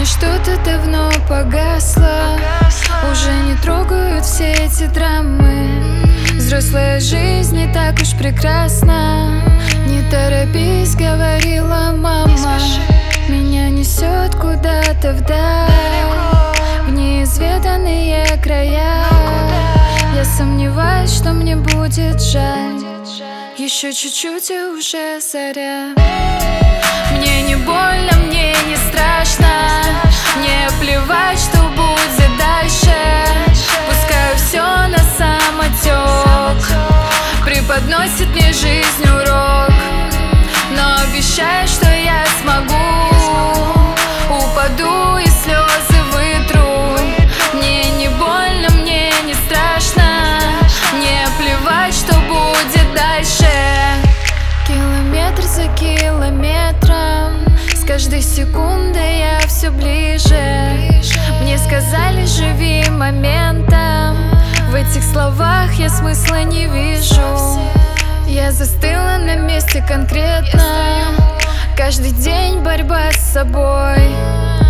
меня что-то давно погасло. Уже не трогают все эти драмы. Взрослая жизнь не так уж прекрасна. Не торопись, говорила мама. Меня несет куда-то вдаль, в неизведанные края. Я сомневаюсь, что мне будет жаль. Еще чуть-чуть и уже заря. Мне не больно, мне не страшно. Мне плевать, что будет дальше. Пускай все на самотек преподносит мне жизнь урок. Но обещаю, что я смогу. Упаду и слезы вытру. Мне не больно, мне не страшно. Мне плевать, что будет дальше. Километр за километром, с каждой секундой я все ближе. Мне сказали, живи моментом. В этих словах я смысла не вижу. Я застыла на месте конкретно. Каждый день борьба с собой.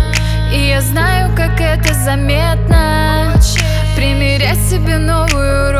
И я знаю, как это заметно. Примерять себе новую